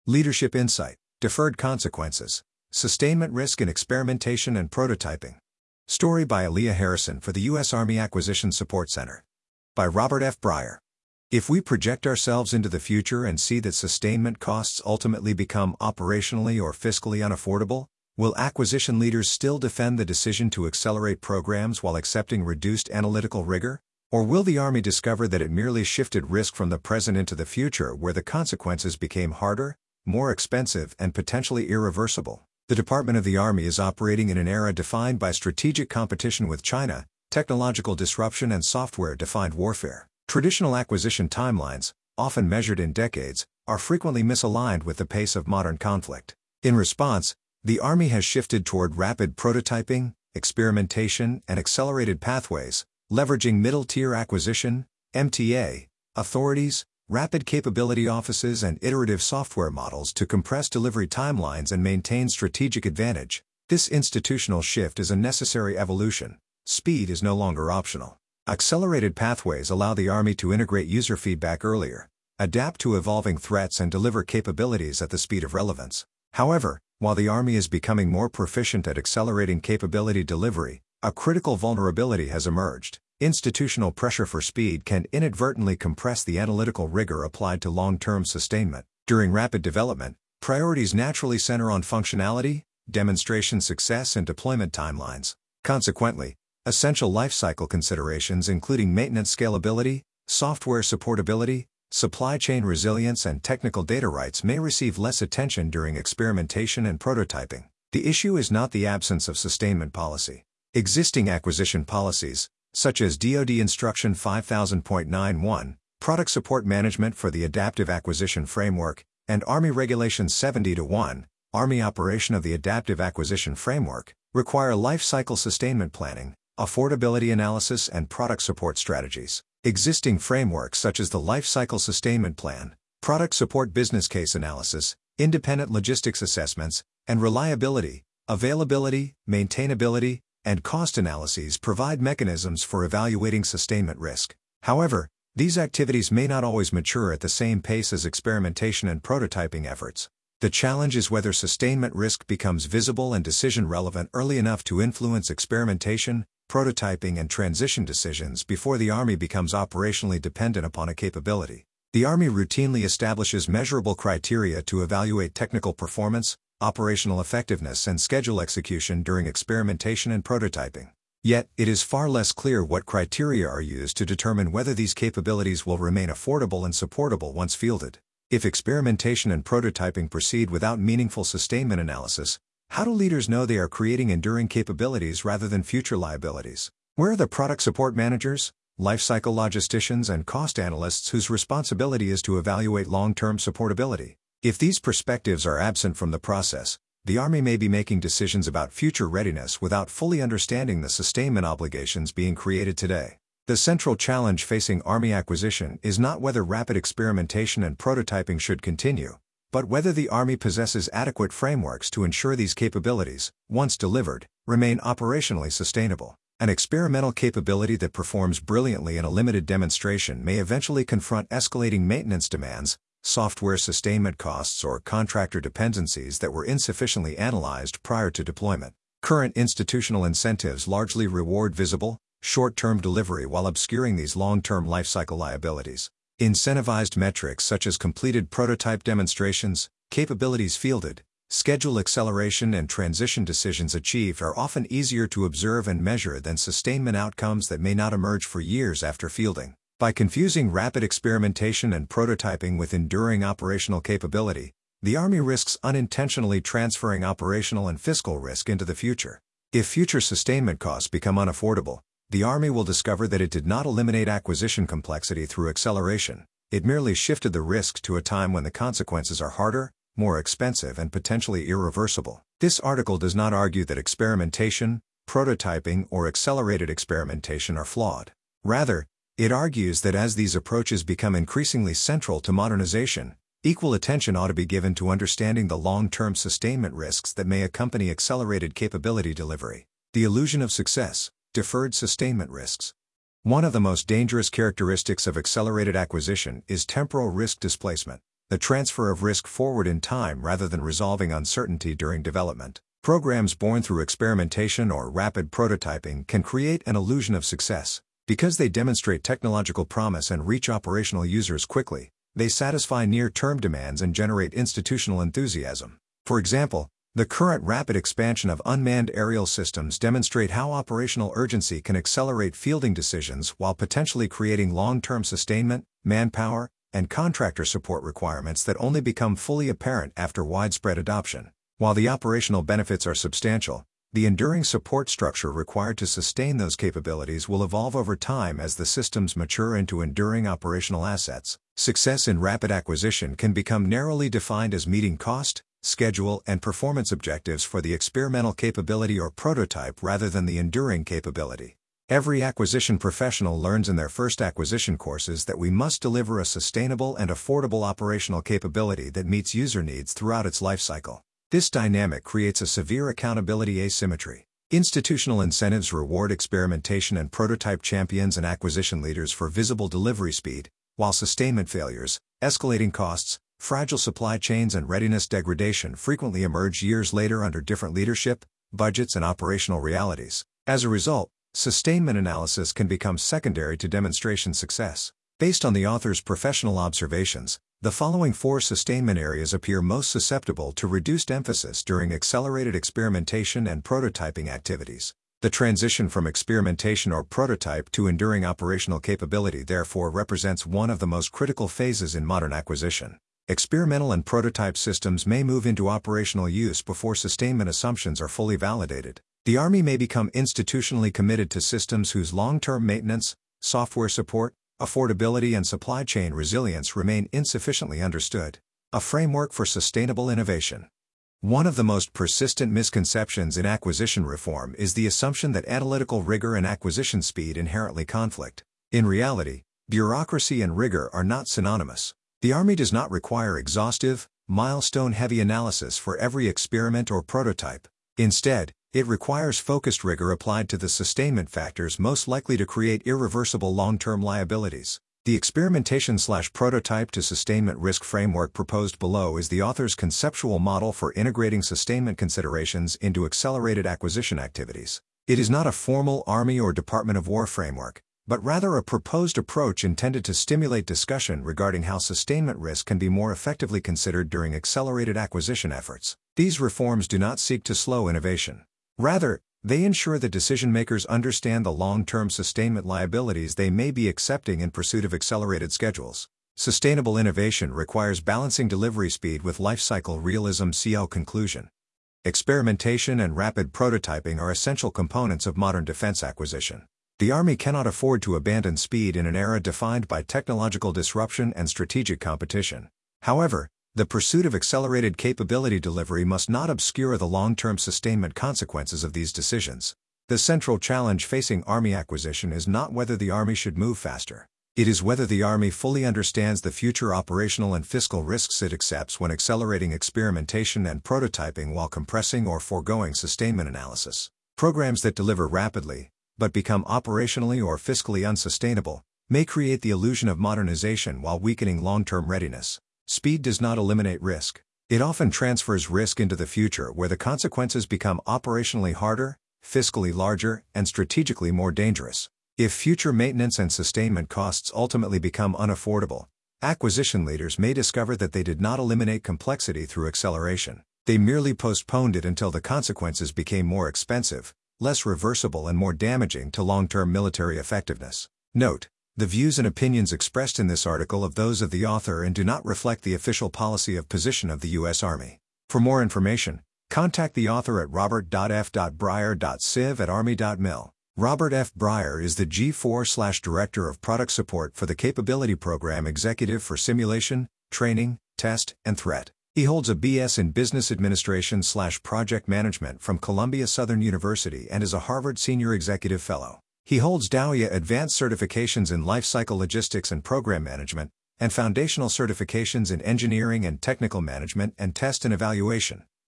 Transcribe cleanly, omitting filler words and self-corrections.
Leadership Insight, Deferred Consequences, Sustainment Risk in Experimentation and Prototyping. Story by Aaliyah Harrison for the U.S. Army Acquisition Support Center. By Robert F. Breyer. If we project ourselves into the future and see that sustainment costs ultimately become operationally or fiscally unaffordable, will acquisition leaders still defend the decision to accelerate programs while accepting reduced analytical rigor? Or will the Army discover that it merely shifted risk from the present into the future where the consequences became harder, more expensive, and potentially irreversible? The Department of the Army is operating in an era defined by strategic competition with China, technological disruption, and software-defined warfare. Traditional acquisition timelines, often measured in decades, are frequently misaligned with the pace of modern conflict. In response, the Army has shifted toward rapid prototyping, experimentation, and accelerated pathways, leveraging middle-tier acquisition (MTA) authorities, rapid capability offices, and iterative software models to compress delivery timelines and maintain strategic advantage. This institutional shift is a necessary evolution. Speed is no longer optional. Accelerated pathways allow the Army to integrate user feedback earlier, adapt to evolving threats, and deliver capabilities at the speed of relevance. However, while the Army is becoming more proficient at accelerating capability delivery, a critical vulnerability has emerged. Institutional pressure for speed can inadvertently compress the analytical rigor applied to long-term sustainment. During rapid development, priorities naturally center on functionality, demonstration success, and deployment timelines. Consequently, essential lifecycle considerations including maintenance scalability, software supportability, supply chain resilience, and technical data rights may receive less attention during experimentation and prototyping. The issue is not the absence of sustainment policy. Existing acquisition policies, such as DoD Instruction 5000.91, Product Support Management for the Adaptive Acquisition Framework, and Army Regulation 70-1, Army Operation of the Adaptive Acquisition Framework, require life cycle sustainment planning, affordability analysis, and product support strategies. Existing frameworks such as the Life Cycle Sustainment Plan, Product Support Business Case Analysis, Independent Logistics Assessments, and Reliability, Availability, Maintainability, and Cost Analyses provide mechanisms for evaluating sustainment risk. However, these activities may not always mature at the same pace as experimentation and prototyping efforts. The challenge is whether sustainment risk becomes visible and decision-relevant early enough to influence experimentation, prototyping, and transition decisions before the Army becomes operationally dependent upon a capability. The Army routinely establishes measurable criteria to evaluate technical performance, operational effectiveness, and schedule execution during experimentation and prototyping. Yet, it is far less clear what criteria are used to determine whether these capabilities will remain affordable and supportable once fielded. If experimentation and prototyping proceed without meaningful sustainment analysis, how do leaders know they are creating enduring capabilities rather than future liabilities? Where are the product support managers, lifecycle logisticians, and cost analysts whose responsibility is to evaluate long-term supportability? If these perspectives are absent from the process, the Army may be making decisions about future readiness without fully understanding the sustainment obligations being created today. The central challenge facing Army acquisition is not whether rapid experimentation and prototyping should continue, but whether the Army possesses adequate frameworks to ensure these capabilities, once delivered, remain operationally sustainable. An experimental capability that performs brilliantly in a limited demonstration may eventually confront escalating maintenance demands, software sustainment costs, or contractor dependencies that were insufficiently analyzed prior to deployment. Current institutional incentives largely reward visible, short-term delivery while obscuring these long-term lifecycle liabilities. Incentivized metrics such as completed prototype demonstrations, capabilities fielded, schedule acceleration, and transition decisions achieved are often easier to observe and measure than sustainment outcomes that may not emerge for years after fielding. By confusing rapid experimentation and prototyping with enduring operational capability, the Army risks unintentionally transferring operational and fiscal risk into the future. If future sustainment costs become unaffordable, the Army will discover that it did not eliminate acquisition complexity through acceleration. It merely shifted the risk to a time when the consequences are harder, more expensive, and potentially irreversible. This article does not argue that experimentation, prototyping, or accelerated experimentation are flawed. Rather, it argues that as these approaches become increasingly central to modernization, equal attention ought to be given to understanding the long-term sustainment risks that may accompany accelerated capability delivery. The illusion of success, deferred sustainment risks. One of the most dangerous characteristics of accelerated acquisition is temporal risk displacement. the transfer of risk forward in time rather than resolving uncertainty during development. Programs born through experimentation or rapid prototyping can create an illusion of success. Because they demonstrate technological promise and reach operational users quickly, they satisfy near-term demands and generate institutional enthusiasm. For example, the current rapid expansion of unmanned aerial systems demonstrate how operational urgency can accelerate fielding decisions while potentially creating long-term sustainment, manpower, and contractor support requirements that only become fully apparent after widespread adoption. While the operational benefits are substantial, the enduring support structure required to sustain those capabilities will evolve over time as the systems mature into enduring operational assets. Success in rapid acquisition can become narrowly defined as meeting cost, schedule, and performance objectives for the experimental capability or prototype rather than the enduring capability. Every acquisition professional learns in their first acquisition courses that we must deliver a sustainable and affordable operational capability that meets user needs throughout its life cycle. This dynamic creates a severe accountability asymmetry. Institutional incentives reward experimentation and prototype champions and acquisition leaders for visible delivery speed, while sustainment failures, escalating costs, fragile supply chains, and readiness degradation frequently emerge years later under different leadership, budgets, and operational realities. As a result, sustainment analysis can become secondary to demonstration success. Based on the author's professional observations, the following 4 sustainment areas appear most susceptible to reduced emphasis during accelerated experimentation and prototyping activities. The transition from experimentation or prototype to enduring operational capability therefore represents one of the most critical phases in modern acquisition. Experimental and prototype systems may move into operational use before sustainment assumptions are fully validated. The Army may become institutionally committed to systems whose long-term maintenance, software support, affordability, and supply chain resilience remain insufficiently understood. A framework for sustainable innovation. One of the most persistent misconceptions in acquisition reform is the assumption that analytical rigor and acquisition speed inherently conflict. In reality, bureaucracy and rigor are not synonymous. The Army does not require exhaustive, milestone-heavy analysis for every experiment or prototype. Instead, it requires focused rigor applied to the sustainment factors most likely to create irreversible long-term liabilities. The experimentation/prototype to sustainment risk framework proposed below is the author's conceptual model for integrating sustainment considerations into accelerated acquisition activities. It is not a formal Army or Department of War framework, but rather a proposed approach intended to stimulate discussion regarding how sustainment risk can be more effectively considered during accelerated acquisition efforts. These reforms do not seek to slow innovation. Rather, they ensure that decision-makers understand the long-term sustainment liabilities they may be accepting in pursuit of accelerated schedules. Sustainable innovation requires balancing delivery speed with lifecycle realism. CL conclusion. Experimentation and rapid prototyping are essential components of modern defense acquisition. The Army cannot afford to abandon speed in an era defined by technological disruption and strategic competition. However, the pursuit of accelerated capability delivery must not obscure the long-term sustainment consequences of these decisions. The central challenge facing Army acquisition is not whether the Army should move faster. It is whether the Army fully understands the future operational and fiscal risks it accepts when accelerating experimentation and prototyping while compressing or foregoing sustainment analysis. Programs that deliver rapidly, but become operationally or fiscally unsustainable, may create the illusion of modernization while weakening long-term readiness. Speed does not eliminate risk. It often transfers risk into the future where the consequences become operationally harder, fiscally larger, and strategically more dangerous. If future maintenance and sustainment costs ultimately become unaffordable, acquisition leaders may discover that they did not eliminate complexity through acceleration. They merely postponed it until the consequences became more expensive, less reversible, and more damaging to long-term military effectiveness. Note: the views and opinions expressed in this article are those of the author and do not reflect the official policy of position of the U.S. Army. For more information, contact the author at robert.f.breyer.civ@army.mil. Robert F. Breyer is the G4/Director of Product Support for the Capability Program Executive for Simulation, Training, Test, and Threat. He holds a B.S. in Business Administration/Project Management from Columbia Southern University and is a Harvard Senior Executive Fellow. He holds DAOIA Advanced Certifications in Lifecycle Logistics and Program Management, and Foundational Certifications in Engineering and Technical Management and Test and Evaluation.